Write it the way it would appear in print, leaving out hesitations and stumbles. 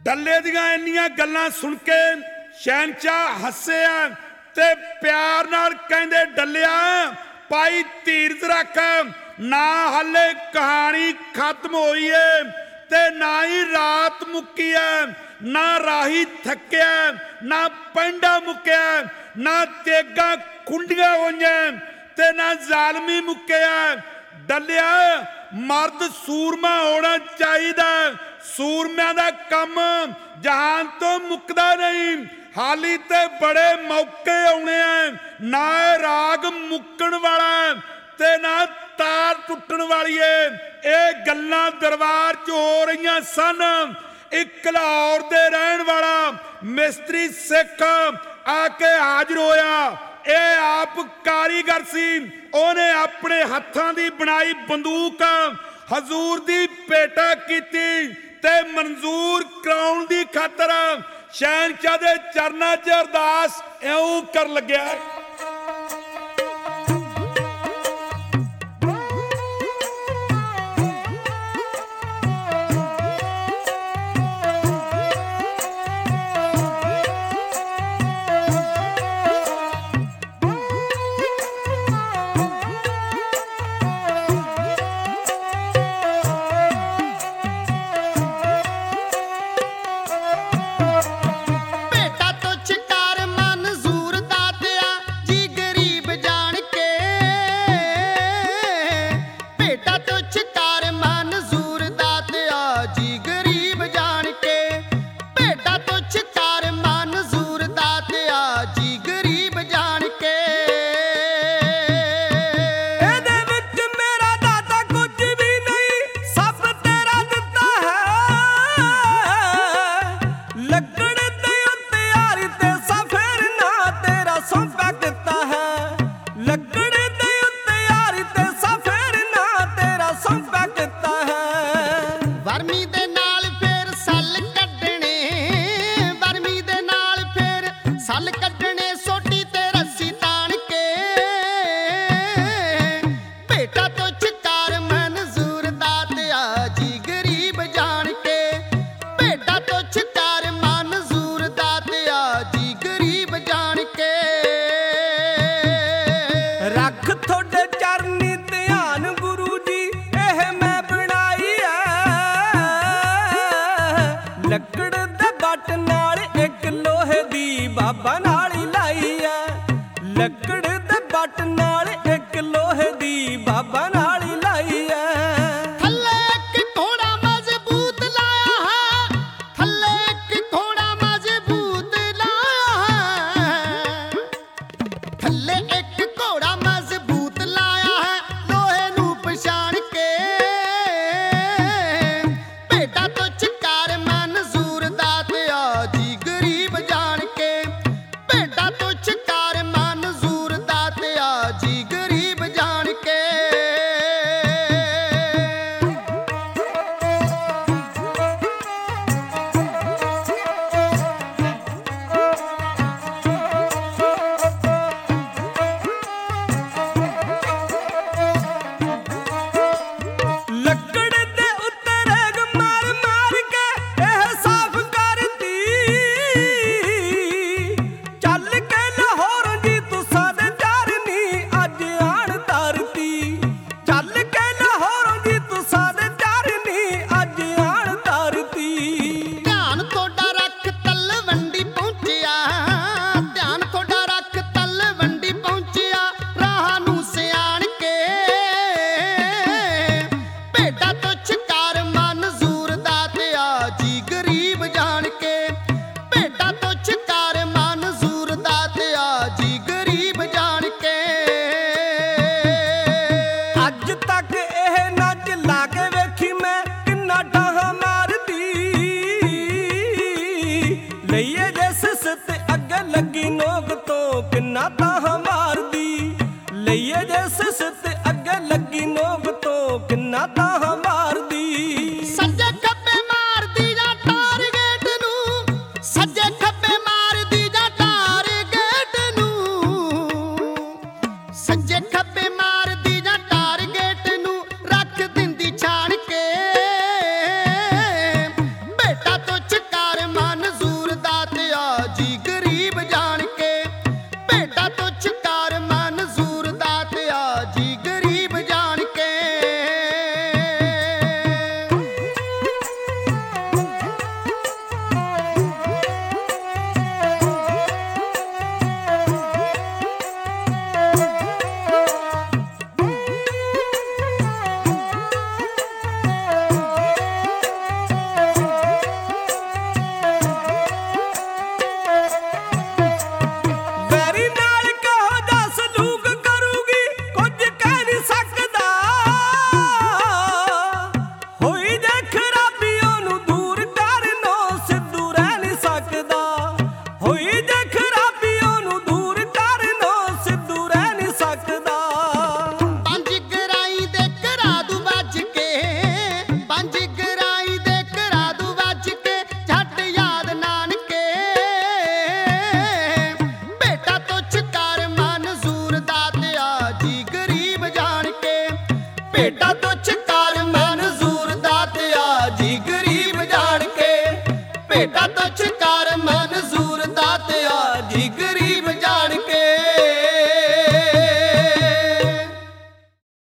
डल्ले दियां इन्नियां गल्लां सुन के शहनशाह हसे ते प्यार नाल कहंदे डल्लिया भाई धीरज रख ना हले कहानी खत्म होई है ते ना ही रात मुक्की है ना राही थकिया ना पंडा मुक्या ना तेगा खुंडियां होईयां ते ना जालमी मुक्या। डल्लिया मर्द सूरमा होना चाहिए सूरमियां दा कम जहान तो मुकदा नहीं हाली ते बड़े मौके आने हैं ना राग मुक्कण वाला ते ना तार टुटण वाली है। ये गल्लां दरबार च हो रही सन। एक लाहौर दे रहन वाला मिस्त्री सिख आके हाजिर होया। ये आप कारीगर सी ओने अपने हत्थां दी बनाई बंदूक हजूर दी पेटा कीती ते मंजूर कराउण दी खातर शहनशाह दे चरनां च अरदास इउं कर लग्या। ਲੱਕੜ ਦੇ ਬੱਟ ਨਾਲ ਇੱਕ ਲੋਹੇ ਦੀ ਬਾਬਾ ਨਾਲ ਹੀ ਲਾਈ ਐ। ਲੱਕੜ ਦੇ ਬੱਟ ਨਾਲ ਇੱਕ ਲੋਹੇ ਦੀ ਬਾਬਾ ਨਾਲ ਹੀ ਲਾਈ ਐ। ਥੱਲੇ ਇੱਕ ਘੋੜਾ ਮਜ਼ਬੂਤ ਲਾਇਆ ਹੈ ਥੱਲੇ ਇੱਕ ਘੋੜਾ ਮਜ਼ਬੂਤ ਲਾਇਆ ਹੈ ਥੱਲੇ ਇੱਕ ਘੋੜਾ ਮਜ਼ਬੂਤ ਲਾਇਆ ਹੈ ਲੋਹੇ ਨੂੰ ਪਛਾਣ ਕੇ ਭੇਟਾ ਤੋਂ ਚਕਾਰ ਮਨਜ਼ੂਰ ਦਾਤਿਆ ਜੀ ਗਰੀਬ ਜਾਣ ਕੇ ਭੇਟਾ ਤੋਂ ਚਕਾਰ ਮਨਜ਼ੂਰ ਦਾਤਿਆ ਜੀ ਗਰੀਬ ਜਾਣ ਕੇ। ਲੱਕੜ ਦੇ ਉੱਤੇ ਰੇਗ ਮਾਰ ਮਾਰ ਕੇ ਇਹ ਸਾਫ਼ ਕਰਤੀ ਚੱਲ ਕੇ ਲਾਹੌਰੋਂ ਜੀ ਤੂੰ ਸਾਡੇ ਚਾਰਨੀ ਅੱਜ ਆਣ ਧਰਤੀ ਚੱਲ ਕੇ ਲਾਹੌਰੋਂ ਜੀ ਤੂੰ ਸਾਡੇ ਚਾਰਨੀ ਅੱਜ ਆਣ ਧਰਤੀ। ਧਿਆਨ ਤੁਹਾਡਾ ਰੱਖ ਤਲਵੰਡੀ ਪਹੁੰਚਿਆ ਧਿਆਨ ਤੁਹਾਡਾ ਰੱਖ ਤਲਵੰਡੀ ਪਹੁੰਚਿਆ ਰਾਹ ਨੂੰ ਸਿਆਣ ਕੇ ਭੇਟਾ ਤੋਂ ਚਕਾਰ ਮਨਜ਼ੂਰ ਦਾਤਿਆ ਜੀ ਗਰੀਬ ਜਾਣ ਕੇ ਭੇਟਾ ਤੋਂ ਚਕਾਰ ਮਨਜ਼ੂਰ ਦਾਤਿਆ ਜੀ ਗਰੀਬ ਜਾਣ ਕੇ। ਅੱਜ ਤੱਕ ਇਹ ਨੱਚ ਲਾ ਕੇ ਵੇਖੀ ਮੈਂ ਕਿੰਨਾ ਡਾਹਾਂ ਮਾਰਦੀ ਲਈਏ ਜਿਸ ਤੇ ਅੱਗੇ ਲੱਗੀ ਨੋਕ ਤੋਂ ਕਿੰਨਾ ਤਾਹਾਂ ਮਾਰਦੀ ਲਈਏ ਜਿਸ ਤੇ ਅੱਗੇ ਲੱਗੀ ਨੋਕ ਤੋਂ ਕਿੰਨਾ ਤਾਹਾਂ